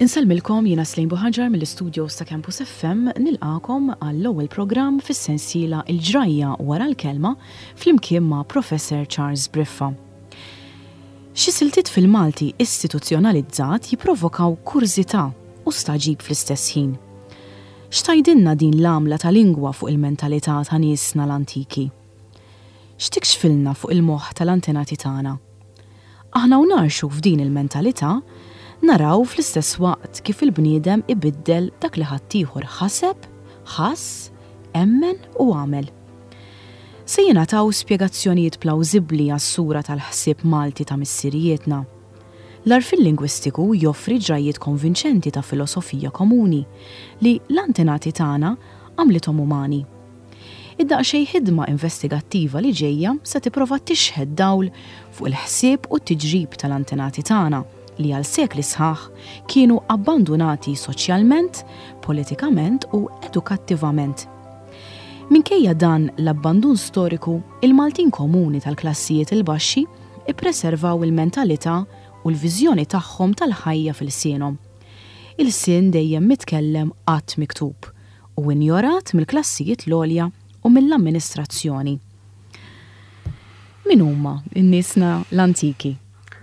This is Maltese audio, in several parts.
Insalmilkom jiena Slejn Buħaġar mill-istudio ta' Campus FM nilqakom għall-ewwel programm fis-sensiela Il-ġrajja wara l-kelma flimkien ma' Professor Charles Briffa. Xi siltiet fil-Malti istituzzjonalizzat jipprovokaw kurżità u staġib fl-istess ħin. X'tajdilna din l-għamla ta' lingwa fuq il-mentalità ta' niesna l-antiki? X'tikxfilna fuq il-moħħ tal-antenati tagħna? Aħna u narxu f'din il-mentalità naraw fl-istess waqt kif il-bniedem ibiddel dak li ħaddieħor ħaseb, ħass, emmen u għamel. Se jingħataw spjegazzjonijiet plawżibbli għas-sura tal-ħsieb Malti ta' missirijietna. L-arfin lingwistiku joffri ġrajiet konvinċenti ta' filosofija komuni li l-antenati tagħna għamlithom umani. Id-daqsxejn ħidma investigattiva li ġejja se tipprova tixħed dawl fuq il-ħsieb u t-tiġrib tal-antenati tagħna li għal sekli sħaħ kienu abbandonati soċjalment, politikament u edukattivament. Minkejja dan l-abbandun storiku, il-Maltin komuni tal-klassijiet il-baxxi ippreservaw il-mentalità u l-viżjoni tagħhom tal-ħajja fil-sienhom. Il-sien dejjem mitkellem qatt miktub u injorat mill-klassijiet l-għolja u mill-amministrazzjoni. Min huma n-niesna l-antiki?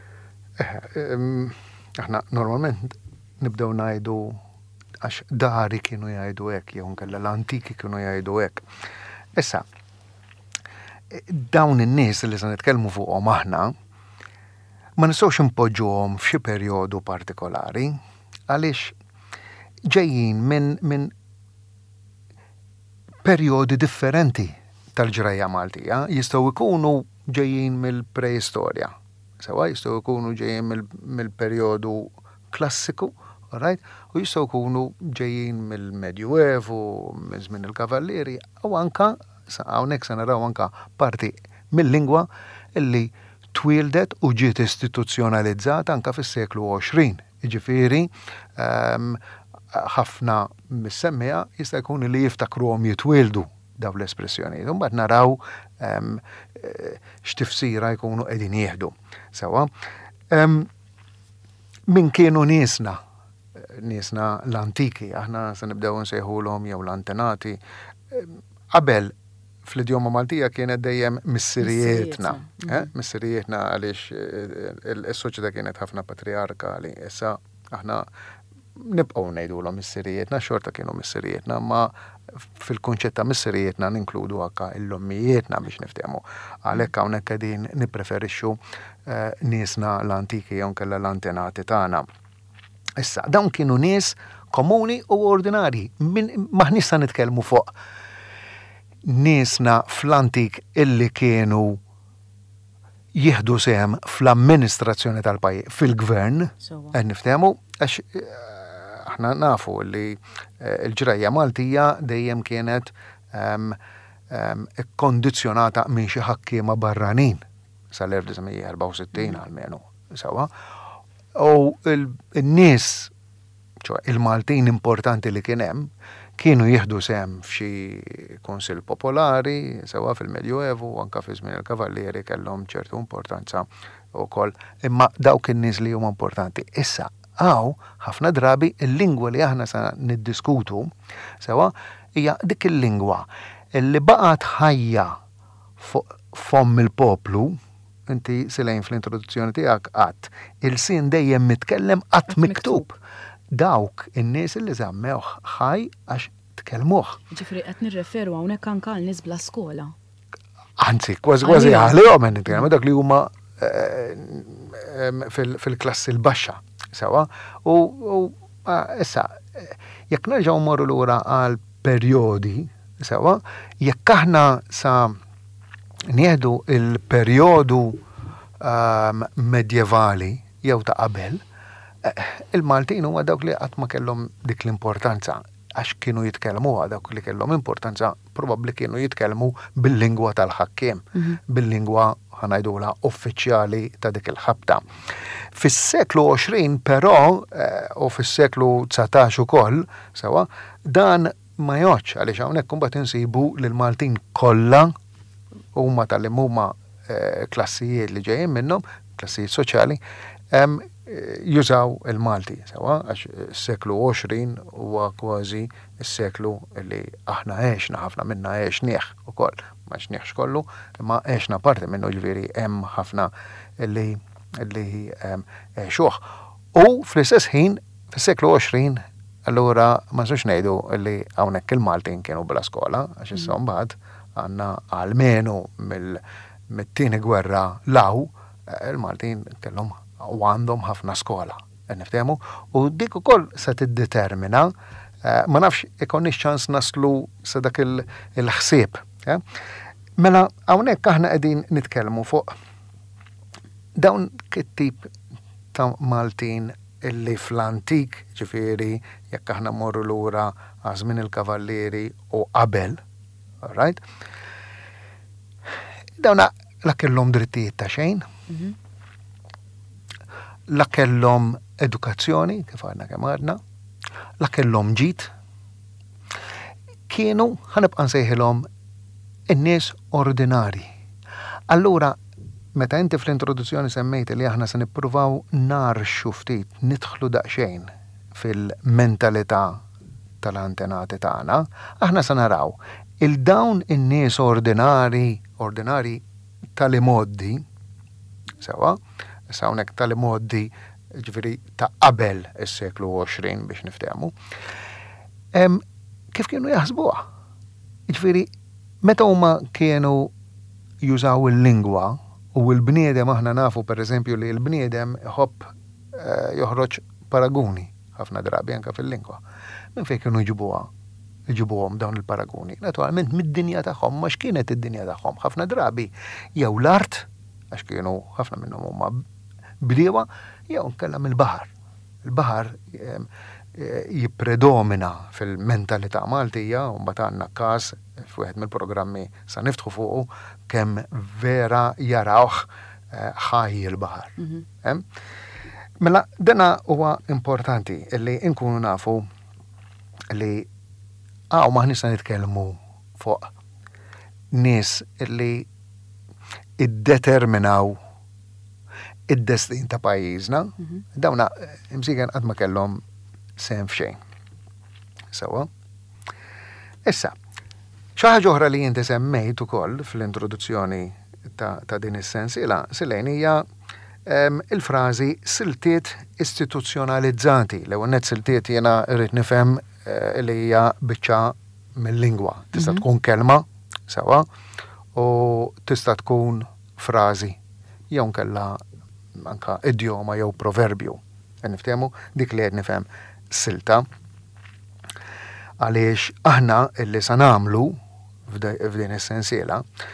Aħna normalment nibdew ngħidu għax dari kienu jgħidu hekk jew nkella l-antiki kienu jgħidu hekk. Issa, dawn in-nies li se nitkellmu fuqhom aħna ma nistgħux impoġġuhom f'xi perjodu partikolari għaliex ġejjin minn perjodi differenti tal-ġrajja Maltija, jistgħu jkunu ġejjin mill-preistorja. Sewa jistgħu jkunu ġejjin mill-perjodu klassiku, right? U jistgħu jkunu ġejjin mill-Medjuevu, minn żmien il-Kavallieri, u anka hawnhekk se naraw anka parti mill-lingwa illi twildet u ġiet istituzzjonalizzata anka fis-seklu 20. Jiġifieri ħafna mis-semmija jista' jkun li jiftakruhom jitwildu daw l-espressjonijiet. Mbagħad naraw x'tifsira jkunu qegħdin jieħdu. Sewa. Min kienu niesna l-antiki, aħna se nibdew nsejħulhom jew l-antenati. Qabel fl-idjoma Maltija kienet dejjem missirijietna. Missirijietna għaliex is-soċjetà kienet ħafna patriarkali. Issa aħna nibqgħu ngħidulhom missirijietna, xorta kienu missirijietna, ma fil-kunċett ta' missirijietna ninkludu anke l-ommijietna biex niftehmu. Għalhekk hawnhekk qegħdin nippreferixxu niesna l-antiki jew nkella l-antenati tagħna. Issa, dawn kienu nies komuni u ordinarji. Maħniex se nitkellmu fuq niesna fl-antik illi kienu jieħdu sehem fl-amministrazzjoni tal-pajjiż, fil-gvern, qed niftehmu għax aħna nafu li l-ġrajja Maltija dejjem kienet kondizjonata minn xi ħakkiema barranin sal-1964 almenu. Sewa. U n-nies, il-Maltin importanti li kien hemm, kienu jieħdu sehem f'xi konsil popolari, sewa fil-Medjuevu, anke fi żmien il-Kavallieri kellhom ċertu importanza wkoll, imma dawk in-nies li huma importanti. Issa ħafna drabi il-lingwa li aħna sa niddiskutu sewa hija dik il-lingwa li baqgħet ħajja fomm il-poplu. Inti Slejn fl-introduzzjoni tiegħek qatt il-sien dejjem mitkellem qatt miktub. Dawk in-nies li żammew ħaj għax tkellmuh. Ġifri qed nirreferu hawnhekk anke għal nies bla skola. Anzi, kważi għalihom qed nitkellem dak li huma fil-klassi l-baxxa. Sewa, u issa, jekk nerġgħu mmorru lura għal perjodi, sewa, jekk aħna sa nieħdu il-perjodu medjevali jew ta' qabel, il-Maltin huma dawk li qatt ma kellhom dik l-importanza għax kienu jitkellmu dawk li kellhom importanza probabbli kienu jitkellmu bil-lingwa tal-ħakkiem, bil-lingwa ħanajdula uffiċjali ta' dik il-ħabta. Fis-seklu 20 però u fis-seklu 19 ukoll, sewa, dan ma joċ għaliex hawnhekk imbagħad insibu lil Maltin kollha huma tal-huma klassijiet li ġejjin minnhom, klassijiet soċjali, jużaw il-Malti, sewa, għax s-seklu 20 huwa kważi s-seklu li aħna għexna, ħafna minna għexnieħ u koll, ma xnieħx kollu, imma għexna parti minnu ġviri hemm ħafna li għexuħ. U fl-istess ħin, fis-seklu 20, allura ma sux ngħidu li hawnhekk il-Maltin kienu bla skola, għax issa mbagħad għandna għalmenu mit-tieni gwerra law, il-Maltin kellhom u għandhom ħafna skola, niftehmu, u dik ukoll se tiddetermina, ma nafx ikonniex ċans naslu sa dak il-ħsieb. Mela hawnhekk aħna qegħdin nitkellmu fuq dawn kit-tip ta' Maltin illi fl-antik, ġifieri jekk aħna morru lura għażmin il-kavallieri u qabel, right? Dawna la kellhom drittijiet ta' xejn, la kellhom edukazzjoni, kif għadna kemm għadna, la kellhom ġid, kienu ħanibqa' nsejħilhom in-nies ordinari. Allura, meta inti fl-introduzzjoni semmejt li aħna se nippruvaw narxu ftit, nidħlu daqsxejn fil-mentalità tal-antenati tagħna, aħna se naraw il-dawn in-nies ordinari tal-imoddi, sewa, hawnhekk tal-imoddi ġifieri ta' qabel is-seklu 20 biex niftehmu. Kif kienu jaħsbuha? Ġifieri meta huma kienu jużaw il-lingwa u l-bniedem aħna nafu pereżempju li l-bniedem joħroġ paraguni ħafna drabi anke fil-lingwa. Minn fejn kienu jġibuhom dawn il-paraguni? Naturalment mid-dinja tagħhom, ma x'kienet id-dinja tagħhom. Ħafna drabi jew l-art għax kienu ħafna minnhom huma bdiewa jew nkella mill-baħar. Il-baħar jippredomina fil-mentalità Maltija u mbagħad għandna każ f'wieħed mill-programmi sa niftħu fuqu kemm vera jarawh ħaj il-baħar. Mela dana huwa importanti li nkunu nafu li maħniex nitkellmu fuq nies li iddeterminaw id-destin ta' pajjiżna, dawna imsigan qatt ma kellhom sehem f'xejn. Sewa. Issa, xi ħaġa oħra li inti semmejt ukoll fl-introduzzjoni ta' din is-sensiela silejn hija il-frażi siltiet istituzzjonalizzati. L-ewwel nett siltiet jiena rrid nifhem li hija biċċa mill-lingwa. Tista' tkun kelma, sewa, u tista' tkun frażi jew nkella anka idioma jew proverbju. Niftehmu dik li qed nifhem silta. Għaliex aħna illi se nagħmlu f'din is-sensiela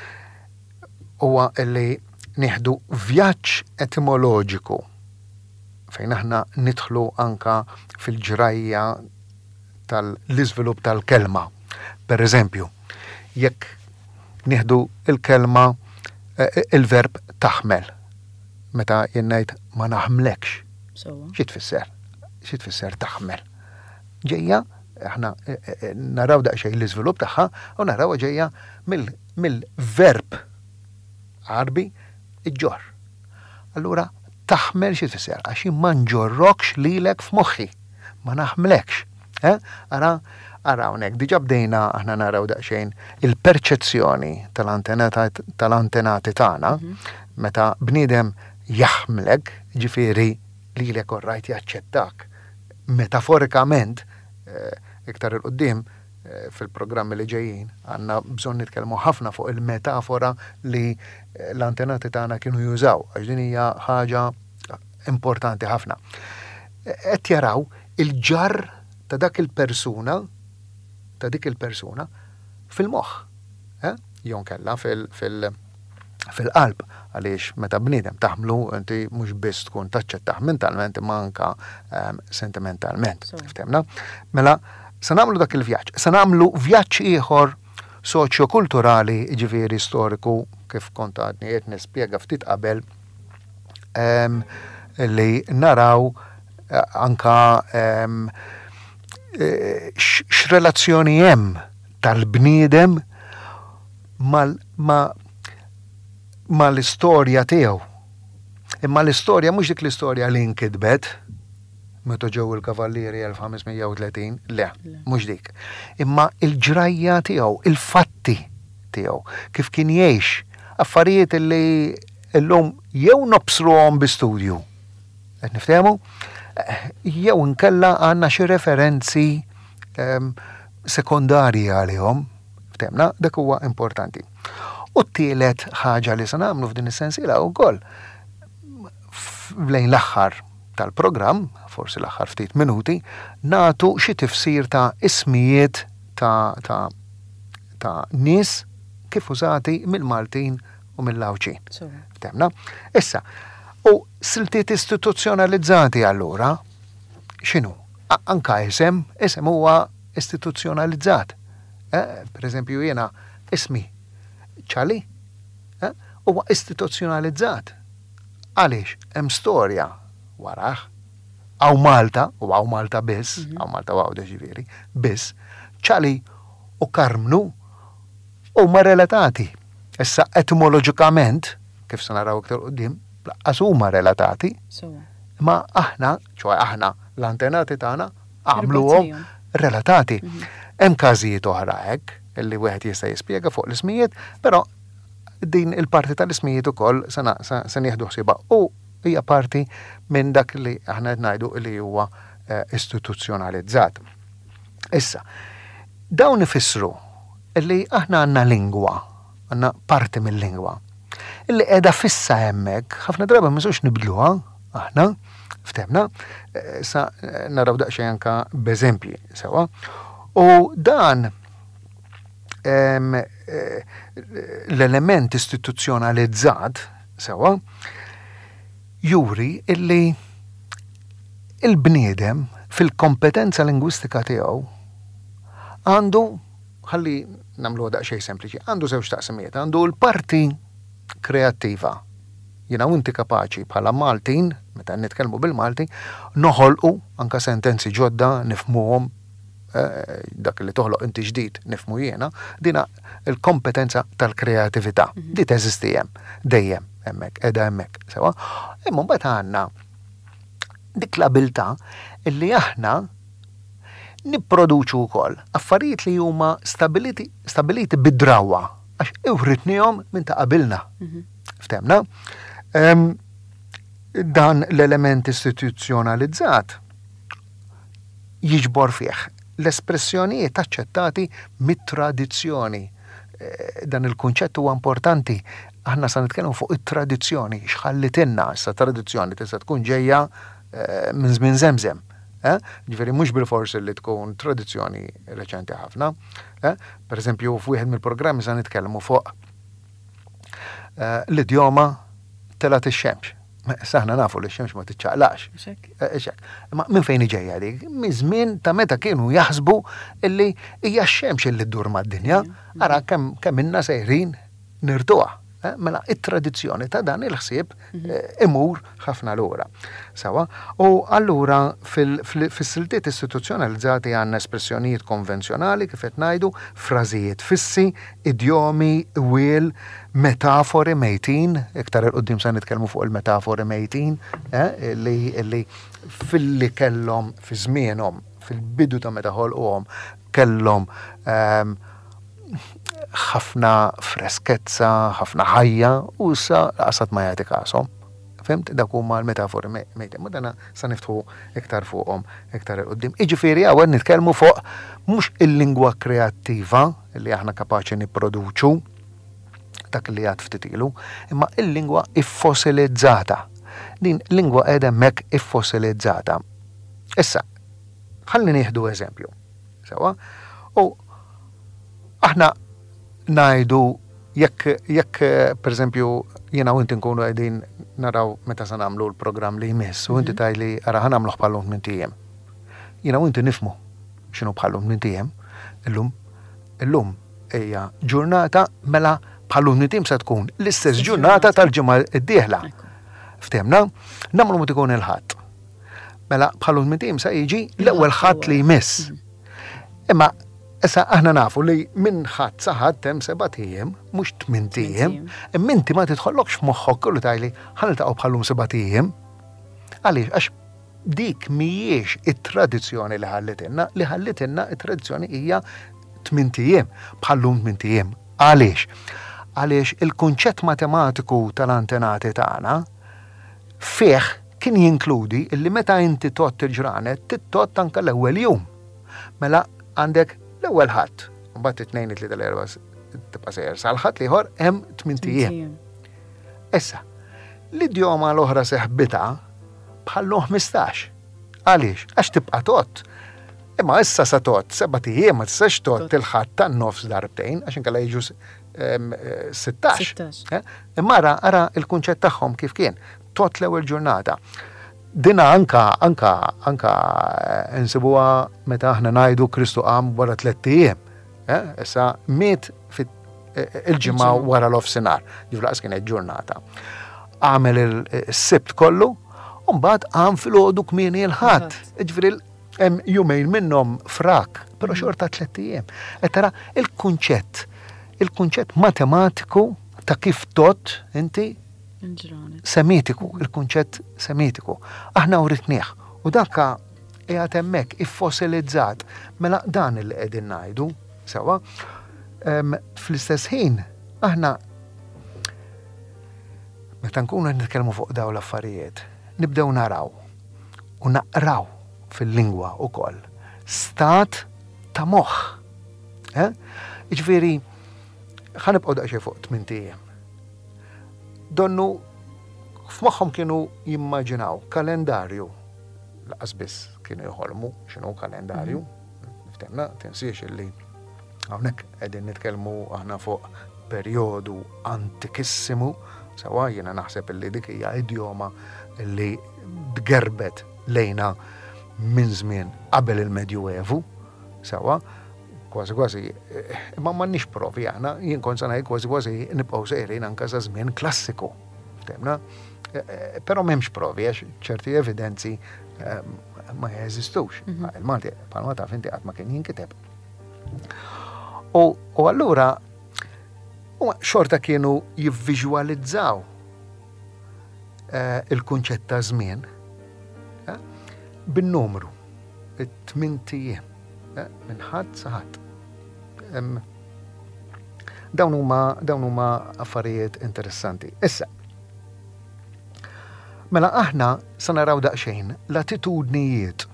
huwa illi nieħdu vjaġġ etimoloġiku fejn aħna nidħlu anka fil-ġrajja tal-iżvilupp tal-kelma. Per eżempju, jekk nieħdu il-kelma il-verb taħmel. Meta jien ngħid ma naħmlekx. Xi tfisser? Xi tfisser taħmel? Ġejja, aħna naraw daqsxejn l-iżvilupp tagħha u naraw ġejja mill-verb Arbi iġġor. Allura taħmel xi tfisser? Għax ma nġorrokx lilek f'moħħi, ma naħmlekx. Ara hawnhekk diġà bdejna aħna naraw daqsxejn il-perċezzjoni tal-antenati tagħna meta bniedem jaħmlek, ġifieri lilek orrajt jaċċettak. Metaforikament iktar il-qudiem fil-programmi li ġejjin għandna bżonn nitkellmu ħafna fuq il-metafora li l-antenati tagħna kienu jużaw, għax din hija ħaġa importanti ħafna. Qed jaraw il-ġarr ta' dak il-persuna, ta' dik il-persuna fil-moħħ, jew nkella fil-qalb, għaliex meta bniedem taħmlu inti mhux biss tkun taċċettaħ mentalment imma anke sentimentalment. Ftemna? Mela se nagħmlu dak il-vjaġġ. Se nagħmlu vjaġġ ieħor soċjokulturali, ġifieri storiku, kif kont għadni qed nispjega ftit qabel, li naraw anka x'relazzjoni hemm tal-bniedem mal-istorja tiegħu. Imma l-istorja mhux dik l-istorja li nkidbet meta ġew il-Kavallieri 1530, le, mhux dik. Imma il-ġrajja tiegħu, il-fatti tiegħu, kif kien jgħix affarijiet li llum jew nobsruhom bi studju. Qed niftehmu? Jew inkella għandna xi referenzi sekondarji għalihom, ftemna, dak huwa importanti. U t-tielet ħaġa li se nagħmlu f'din is-sensiela wkoll lejn l-aħħar tal-programm, forsi l-aħħar ftit minuti, nagħtu xi tifsir ta' ismijiet ta' nies kif użati mill-Maltin u mill-Lawċin. Ftemna? Issa, u siltiet istituzzjonalizzati allura, x'inhu? Anka isem huwa istituzzjonalizzat. Per eżempju jiena ismi ċali huwa istituzzjonalizzat. Għaliex hemm storja waraħ. Għaw Malta, u għaw Malta biss, għaw Malta u għaw deġiviri, biss, ċali u Karmnu huma relatati. Issa etimoloġikament, kif se naraw iktar qudiem, laqqas huma relatati, ma aħna, ċoj aħna l-antenati tagħna għamluhom relatati. Hemm każijiet oħra hekk illi wieħed jista' jispjega fuq l-ismijiet, però din il-parti tal-ismijiet ukoll se nieħdu ħsiebha u hija parti minn dak li aħna qed ngħidu li huwa istituzzjonalizzat. Issa, dawn ifissru illi aħna għandna lingwa, għandna parti mill-lingwa, illi qiegħda fissa hemmhekk, ħafna drabi ma nistgħux nibdluha aħna, ftemna, sa naraw daqsxejn anke b'eżempji sewwa. U dan l-element istituzzjonalizzat sewwa juri illi il-bniedem fil-kompetenza lingwistika tiegħu għandu, ħalli nagħmluha daqsxejn sempliċi, għandu żewġ taqsimiet, għandu l-parti kreattiva. Jiena inti kapaċi bħala Maltin, meta nitkellmu bil-Malti, noħolqu anke sentenzi ġodda nifhmuhom dak li toħloq inti ġdid nifhmu jiena, dina il-kompetenza tal-kreatività. Di teżisti hemm dejjem hemmhekk, qiegħda hemmhekk, sewa. Imma mbagħad għandna dik l-abilità illi aħna nipproduċu wkoll affarijiet li huma stabiliti bid-drawwa għax iwritnihom minn ta' qabilna. Ftemna? Dan l-element istituzzjonalizzat jiġbor fih l-espressjonijiet aċċettati mit-tradizzjoni. Dan il-kunċett huwa importanti. Aħna sa nitkellmu fuq it-tradizzjoni, x'ħallitilna issa tradizzjoni tista' tkun ġejja minn żmien Żemżem. Ġifieri mhux bil-forsi li tkun tradizzjoni reċenti ħafna. Per eżempju, f'wieħed mill-programmi sa nitkellmu fuq l-idjoma telat ix-xemx. Saħna nafu li x-xemx ma tiċċaqlax. Ma minn fejn ġejja dik? Minn żmien ta' meta kienu jaħsbu illi hija x-xemx illi ddur mad-dinja, ara kemm inna sejrin nirtuha. Mela it-tradizzjoni ta' dan il-ħsieb imur ħafna lura. Sawa? U allura fis-siltiet istituzzjonalizzati għandna espressjonijiet konvenzjonali kif qed ngħidu, frażijiet fissi, idjomi, wiel, metafori mejtin, iktar il-qoddim se nitkellmu fuq il-metafori mejtin, li fil-li kellhom fi żmienhom, fil-bidu ta' meta ħolquhom kellhom ħafna freskezza, ħafna ħajja, u issa qasad ma jagħti kasom. Fimt, dak huma l-metafori mejtin. Ma dana sa niftħu iktar fuqhom, iktar il-qoddim. Jiġifieri hawn nitkellmu fuq mhux il-lingwa kreattiva li aħna kapaċi nipproduċu dak li għad ftit ilu, imma il-lingwa iffosilizzata. Din lingwa qiegħda hemmhekk iffosilizzata. Issa, ħalli nieħdu eżempju. Sewa? U aħna ngħidu jekk pereżempju jiena u inti nkunu qegħdin naraw meta se nagħmlu l-programm li jmiss u inti tgħidli ara ħanagħmluh bħalhom minn tiem. Jiena u inti nifhmu x'inhu bħalhom minn tiem. Illum hija ġurnata mela bħalhom minn tiem se tkun l-istess ġurnata tal-ġimgħa d-dieħla. Ftemna? Nagħmlu mod ikun il-ħadd. Mela bħalhom minn tiem se jiġi l-ewwel ħadd li jmiss. Imma Issa aħna nafu li minn ħadd saħat hemm 7 ijiem, mhux 8 ijiem, imma inti ma tidħollokx f'moħħok kollu tajli ħaniltaqgħu bħalhom 7 ijiem. Għaliex għax dik mhijiex it-tradizzjoni li ħallitilna it-tradizzjoni hija 8 ijiem, bħallum 8 ijiem. Għaliex? Għaliex il-kunċett matematiku tal-antenati tagħna fih kien jinkludi illi meta inti tot il-ġranet tittot anke l-ewwel jum. Mela għandek l-ewwel ħadd, mbagħad it-tnejn it-tlieta l-erba' tibqa' sejjer sal-ħadd ieħor hemm 8 ijiem. Issa, l-idjoma l-oħra seħbita bħallu 15. Għaliex? Għax tibqa' tot. Imma issa sa tot 7 ijiem ma tistax tot il-ħadd tan-nofs darbtejn għax inkella jiġu 16. Imma ara il-kunċett tagħhom kif kien. Tot l-ewwel ġurnata. Dina anka insibuha meta aħna ngħidu Kristu qam wara 3 ijiem. Issa miet il-ġimgħa wara l-ofsinhar, ġiflaqs kienet ġurnata. Għamel is-sibt kollu, u mbagħad qam filgħodu kmieni l-ħadd. Ġifieri hemm jumejn minnhom frak, però xorta 3 ijiem. Qed tara il-kunċett matematiku ta' kif tot inti semitiku, il-kunċett semitiku. Aħna uritnieh u dakka qiegħed hemmhekk iffosilizzat mela dan li qegħdin ngħidu sewa. Fl-istess ħin aħna meta nkunu nitkellmu fuq dawn l-affarijiet, nibdew naraw u naqraw fil-lingwa wkoll stat ta' moħħ. Jiġifieri ħanibqgħu daqsxejn fuq 8 ijiem. Donnu f'moħħhom kienu jimmaġinaw kalendarju. Laqas biss kienu jħolmu x'inhu kalendarju. Ftemna tinsiex illi hawnhekk qegħdin nitkellmu aħna fuq perjodu antikissimu, sewa jiena naħseb illi dik hija idjoma illi tgerbet lejna minn żmien qabel il-Medjuevu, sewa. Kważi, imma m'għandniex provi aħna, jien kont se ngħid kważi nibqgħu sejrin anke sa żmien klassiku. Ftemna? Però m'hemmx provi għax ċerti evidenzi ma jeżistux. Il-Malti bħalma taf inti qatt ma kien jinkiteb. U allura xorta kienu jivviżwalizzaw il-kunċett ta' żmien bin-numru, 8 ijiem, minn ħadd sa ħadd. Dawn huma affarijiet interessanti. Issa, mela aħna sa naraw daqsxejn l-attitudnijiet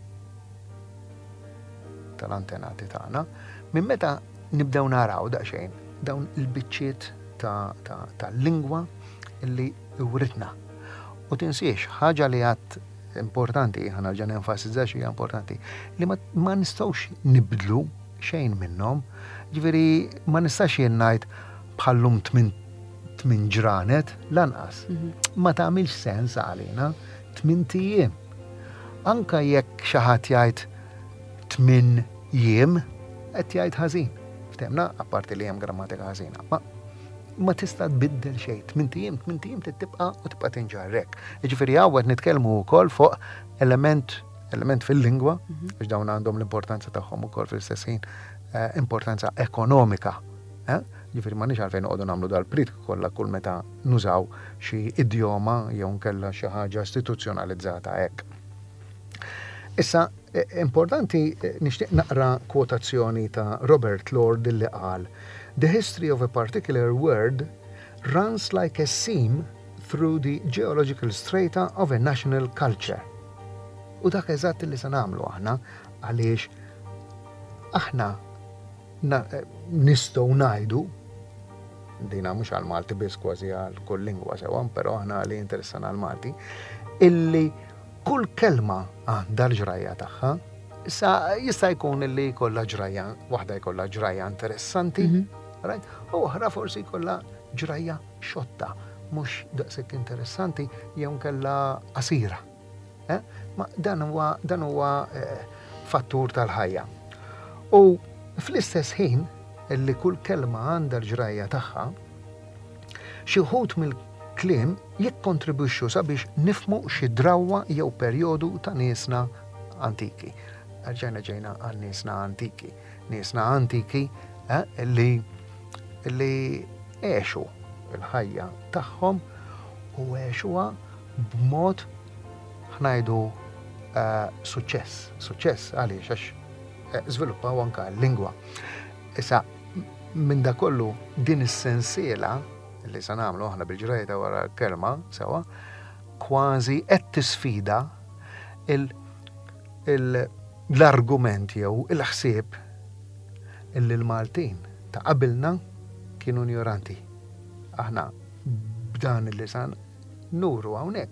tal-antenati tagħna minn meta nibdew naraw daqsxejn dawn il-biċċiet tal-lingwa illi writna. U tinsiex ħaġa li għad importanti, ħana ġan enfasizzax hija importanti, li ma nistgħux nibdlu xejn minnhom, ġifieri ma nistax jien ngħid bħallum 8 ġranet lanqas. Ma tagħmilx sens għalina 8 ijiem. Anka jekk xi ħadd jgħid 8 ijiem qed jgħid ħażin. Ftemna, apparti li hemm grammatika ħażina. Ma tista' tbiddel xejn. 8 ijiem tibqa' u tibqa' tinġarrek. Jiġifieri hawn nitkellmu wkoll fuq element fil-lingwa, biex dawn għandhom l-importanza tagħhom ukoll fil-istess ħin importanza ekonomika. Ġifieri m'għandniex għalfejn noqogħdu nagħmlu dal-prit kollha kull meta nużaw xi idjoma jew nkella xi ħaġa istituzzjonalizzata hekk. Issa importanti nixtieq naqra kwotazzjoni ta' Robert Lord illi qal: "The history of a particular word runs like a seam through the geological strata of a national culture." U dak eżatt li se nagħmlu aħna għaliex aħna nistgħu ngħidu dina mhux għal Malti biss kważi għal kull lingwa sewa, però aħna li interessana għal Malti, illi kull kelma għandha l-ġrajja tagħha. Issa jista' jkun illi jkollha ġrajja, waħda jkollha ġrajja interessanti, u oħra forsi jkollha ġrajja xotta, mhux daqshekk interessanti jew nkella qasira. Ma dan huwa fattur tal-ħajja. U fl-istess ħin illi kull kelma għandha l-ġrajja tagħha, xi wħud mill-kliem jikkontribwixxu sabiex nifhmu xi drawwa jew perjodu ta' niesna antiki. ġejna għal niesna antiki. Niesna antiki illi għexu il-ħajja tagħhom u għexuha b'mod ħnajdu suċċess għaliex għax żviluppaw anke l-lingwa. Issa minn da kollu din is-sensiela li se nagħmlu aħna bil-ġrajta wara l-kelma sewa kważi qed tisfida l-argument jew il-ħsieb illi l-Maltin ta' qabilna kienu ignoranti. Aħna b'dan illi san nuru hawnhekk.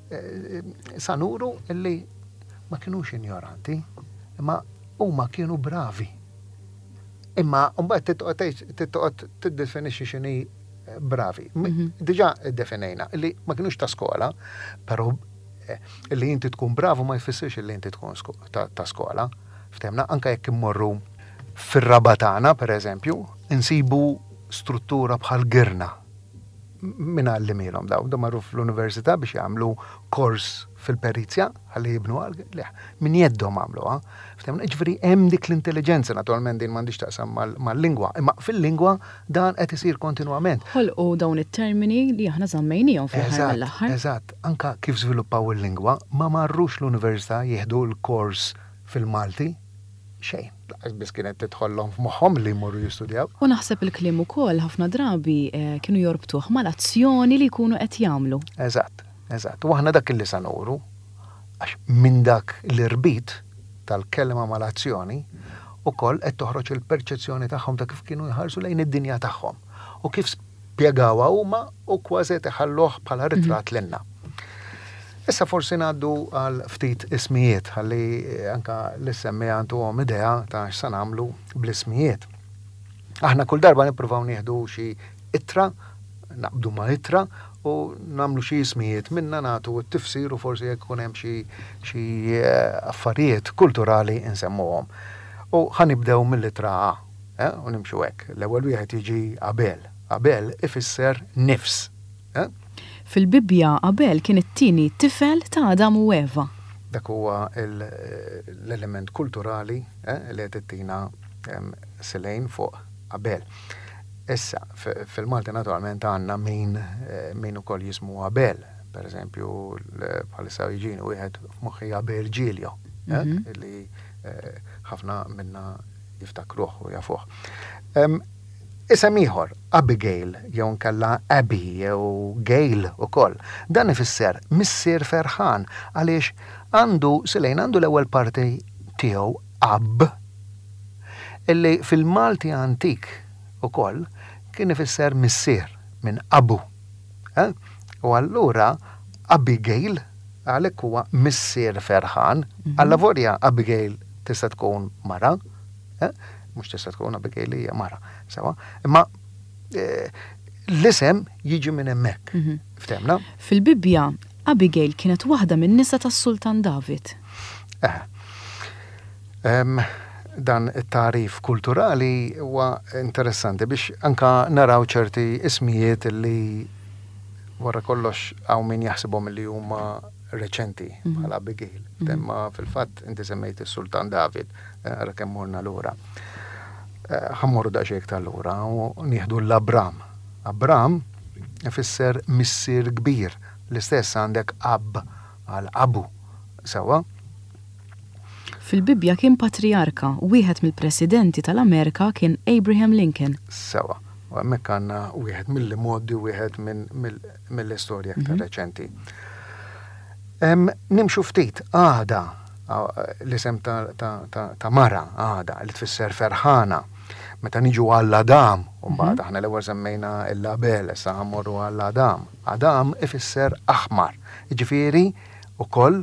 Sa nuru illi ma kienux ignoranti, imma huma kienu bravi. Imma mbagħad tittoqgħod tiddefinixxi x'inhi bravi. Diġà iddefinejna illi ma kienux ta' skola, però illi inti tkun bravu ma jfissirx illi inti tkun ta' skola. Ftemna anke jekk immorru fir-Rabatana, pereżempju, insibu struttura bħal girna. Min għallimilhom daw marru fl-università biex jagħmlu kors fil-perizja ħalli jibnu min jeddhom għamluha. Ftemna ġifieri hemm dik l-intelligenza naturalment din m'għandix taqsam mal-lingwa, imma fil-lingwa dan qed isir kontinwament. Ħolqu dawn it-termini li aħna żammejnihom fl-aħħar mill-aħħar. Eżatt, anke kif żviluppaw il-lingwa ma marrux l-università jieħdu l-kors fil-Malti xejn. Biss kienet tidħollhom f'moħħhom li jmorru jistudjaw. U naħseb il-kliem ukoll ħafna drabi kienu jorbtuh mal-azzjoni li jkunu qed jagħmlu. Eżatt. U aħna dak li sa nuru għax minn dak l-irbit tal-kelma mal-azzjoni ukoll qed toħroġ il-perċezzjoni tagħhom ta' kif kienu jħarsu lejn id-dinja tagħhom u kif spjegawha huma u kważi teħalluh bħala ritratt lilna. Issa forsi ngħaddu għal ftit ismijiet ħalli anke l-issemmi għandhom idea ta' x'sa nagħmlu bl-ismijiet. Aħna kull darba nippruvaw nieħdu xi ittra, naqbdu ma' ittra u nagħmlu xi ismijiet minna nagħtu t-tifsir u forsi jekk ikun hemm xi affarijiet kulturali insemmuhom. U ħanibdew mill-ittra A, u nimxu hekk. L-ewwel wieħed jiġi Abel. Abel ifisser nifs. Fil-Bibbja Abel kien it-tieni tifel ta' Adam u Eva. Dak huwa l-element kulturali li qed ittina silejn fuq Abel. Issa fil-Malti naturalment għandna min ukoll jismu Abel. Pereżempju bħalissa jiġini wieħed f'moħħi Abel Ġiljo, li ħafna minna jiftakruh u jafuh. Isem ieħor, Abigail, jew nkella Abby, jew Gail ukoll. Dan ifisser missier ferħan għaliex għandu l-ewwel parti tiegħu Ab, illi fil-Malti antik ukoll kien ifisser missier minn Abu. U allura Abigail għalhekk huwa missier ferħan, alla volja Abigail tista' tkun mara, mux tista' tkun Abigail hija mara. Sewa, imma l-isem jiġi minn hemmhekk. Ftemna? Fil-Bibbja Abigail kienet waħda min-nisa tas-Sultan David. Dan it-tarif kulturali huwa interessanti biex anka naraw ċerti ismijiet li wara kollox hawn min jaħsibhom li huma reċenti bħala Abigail. Imma fil-fatt inti semmejt is-Sultan David ara kemm morna lura. Ħammorru daqsxejn tal-lura u nieħdu l-Abram. Abram ifisser missier kbir. L-istess għandek Ab għal Abu. Sewa? Fil-Bibbja kien patriarka u wieħed mill-presidenti tal-Amerika kien Abraham Lincoln. Sewa. U hemmhekk għandna wieħed mill-modi u wieħed mill-istorja aktar reċenti. Nimxu ftit għada l-isem ta' mara għada li tfisser ferħana. Meta niġu għall-Adam, mbagħad aħna l-ewwel semmejna l-Abel, issa ħammorru għall-Adam. Adam ifisser aħmar. Jiġifieri ukoll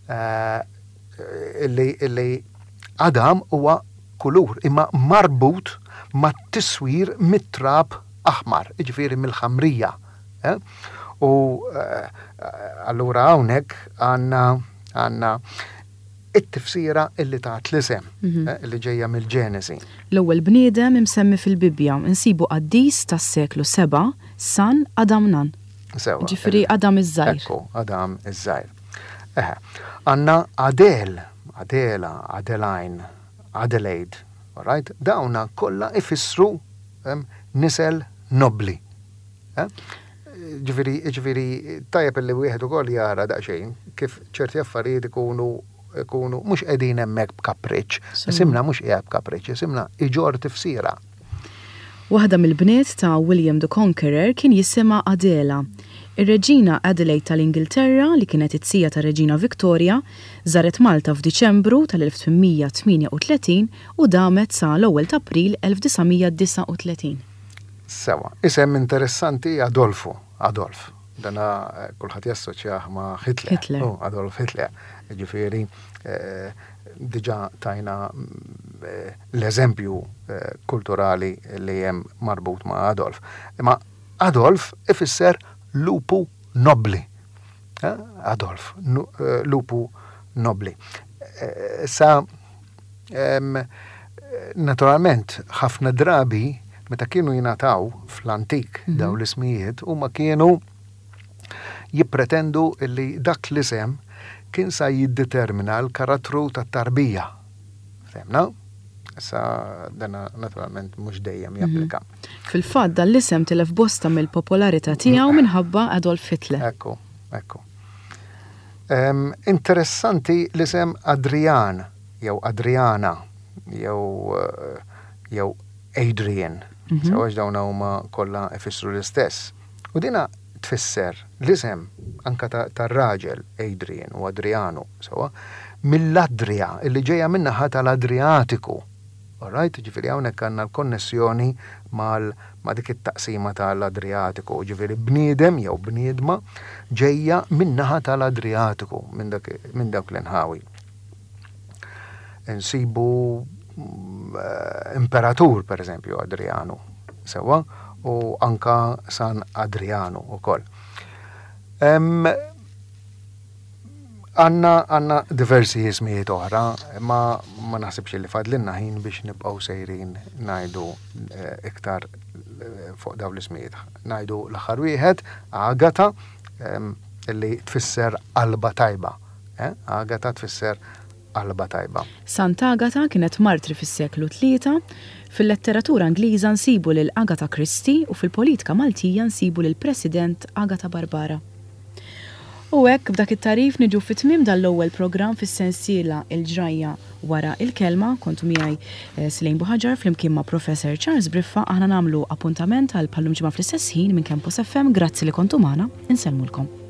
illi Adam huwa kulur imma marbut ma' tiswir mit-trab aħmar, jiġifieri mill-ħamrija. U allura hawnhekk għandna it-tifsira illi taħt l-isem, illi ġejja mill-Ġenesi. L-ewwel bniedem imsemmi fil-Bibbja insibu qaddis tas-seklu 7 San Adamnan. Ġifieri Adam iż-żgħir. Ekku, Adam iż-żgħir. Għandna Adel. Adela, Adeline, Adelaide, all right? Dawna kollha ifissru nisel nobli. Ġifieri tajjeb li wieħed ukoll jara daqsxejn kif ċerti affarijiet ikunu mhux qegħdin hemmhekk b'kapriċċ. Isimna mhux qiegħed b'kapriċċ, isimna iġor tifsira. Waħda mill-bniet ta' William the Conqueror kien jisimha Adela. Ir-Reġina Adelaide tal-Ingilterra li kienet it-sija ta' Reġina Victoria żaret Malta f'Diċembru tal-1838 u damet sa l-ewwel ta' April 1939. Sewa, isem interessanti Adolf. Dana kulħadd jassoċjah ma' Hitler. Adolf Hitler. Ġifieri diġà tajna l-eżempju kulturali li hemm marbut ma' Adolf. Imma Adolf ifisser lupu nobli. Adolf, lupu nobli. Naturalment, ħafna drabi meta kienu jingħataw fl-antik daw l-ismijiet huma kienu jippretendu li dak l-isem kien sa jiddetermina l-karattru tat-tarbija. Femna? Sa dana naturalment mhux dejjem japplika. Fil-fatt dan l-isem tilef bosta mill-popolarità tiegħu minħabba Adolf Hitler. Ekku. Interessanti l-isem Adrian, jew Adriana, jew Adrian. Sawax dawna huma kollha ifissru l-istess. U dina tfisser l-isem anka tar-raġel Adrian u Adriano, sawa, mill-Adria, illi ġejja minnaħa tal-Adriatiku. Alright, ġifieri hawnhekk għandna l-konnessjoni ma' dik it-taqsima tal-Adriatiku, ġifieri bniedem jew bniedma ġejja minnaħa tal-Adriatiku minn dawk l-inħawi. Insibu imperatur, per eżempju, Adriano, sewa, u anka San Adriano ukoll. Għanna diversi jismijiet oħra, ma naħsibx li fadlinna ħin biex nibqgħu sejrin ngħidu iktar fuq dawn l-ismijiet. Ngħidu l-aħħar wieħed Agata li tfisser qalba tajba. Agata tfisser qalba tajba. Sant'Agata kienet martri fis-seklu 3, fil-letteratura Ingliża nsibu lil Agatha Christie u fil-politika Maltija nsibu lil President Agata Barbara. U hekk b'dak it-tarif niġu fit-tmiem dal-ewwel programm fis-sensiela il-ġrajja wara il-kelma kontu miegħi Silejn Buħaġar flimkien ma' Professor Charles Briffa aħna nagħmlu appuntament għal pallum ġimgħa fl-istess ħin minn Campus FM. Grazzi li kontu magħna, insellmulkom.